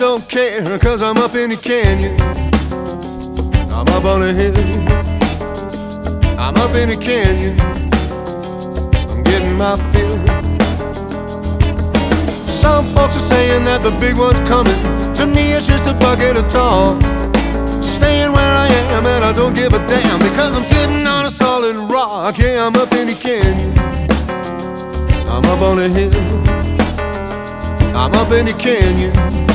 don't care, cause I'm up in the canyon. I'm up on the hill, I'm up in the canyon. I'm getting my fill. Some folks are saying that the big one's coming. To me it's just a bucket of tar. Staying where I am and I don't give a damn, because I'm sitting on a solid rock. Yeah, I'm up in the canyon, I'm up on the hill, I'm up in the canyon.